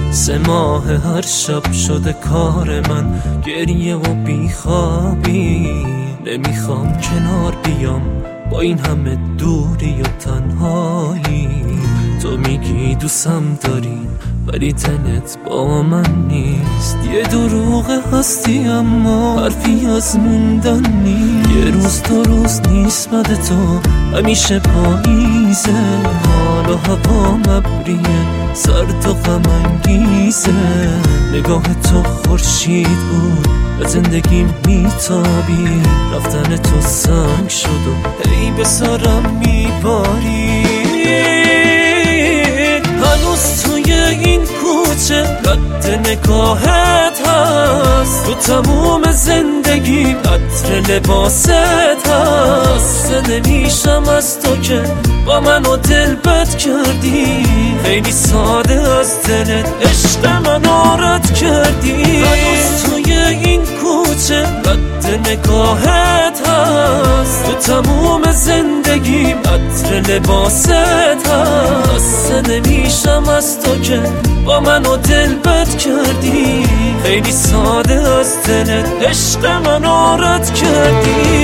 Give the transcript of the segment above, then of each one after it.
3 ماه هر شب شده کار من گریه و بیخوابی. نمیخوام کنار بیام با این همه دوری و تنهایی. تو میگی دوستم داری ولی دلت با من نیست. یه دروغ هستی اما حرفی از موندن نیست. یه روز 2 روز نیست بعد تو همیشه پاییزه. حال و هوا مبریه سرد و غم انگیزه. نگاه تو خورشید بود به زندگیم میتابی. رفتن تو سنگ شد و هی به سرم میباری. هنوز توی این کوچه رد نگاهت هست. تو تموم زندگیم عطر لباست هست. نمیشم از تو که با منو دل بد کردی. خیلی ساده از دلت عشق منو رد کردی. هنوز توی این کوچه رد نگاهت هست. تو تموم زندگیم عطر لباست هست. نمیشم از تو که با منو دل بد کردی. خیلی ساده از دلت عشق منو رد کردی.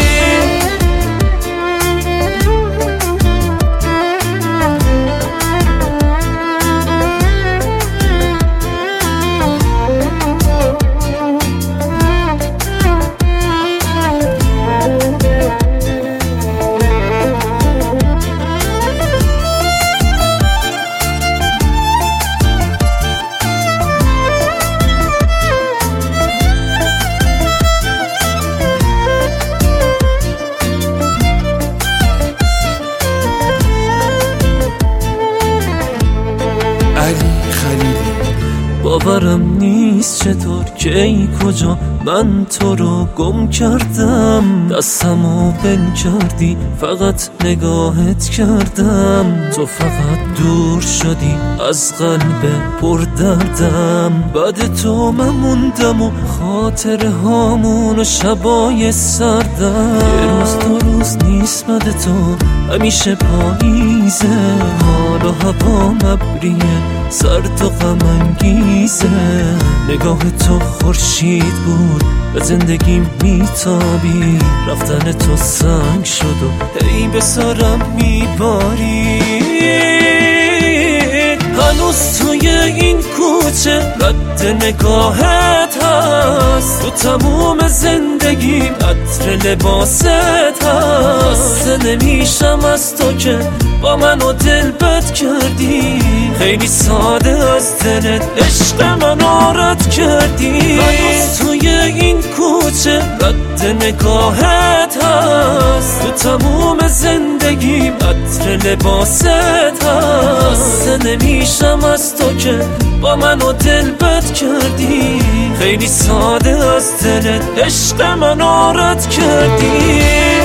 باورم نیست چطور کی کجا من تو رو گم کردم. دستمو بل کردی فقط نگاهت کردم. تو فقط دور شدی از قلب پر دردم. بعد تو من موندم و خاطر هامون و شبای سردم. یه روز 2 روز نیست بعد تو همیشه پاییزه. حال و هوا مبریه سرد و غم انگیزه. نگاه تو خورشید بود به زندگیم میتابی. رفتن تو سنگ شد و هی به سرم میباری. هنوز توی این کوچه رد نگاهت هست. تو تموم زندگیم عطر لباست هست. نمیشم از تو که با منو دل بد کردی. خیلی ساده از دلت عشق منو رد کردی. هنوز توی این کوچه رد نگاهت هست. تو تموم زندگیم عطر لباست هست. نمیشم از تو که با منو دل بد کردی. خیلی ساده از دلت عشق منو رد کردی.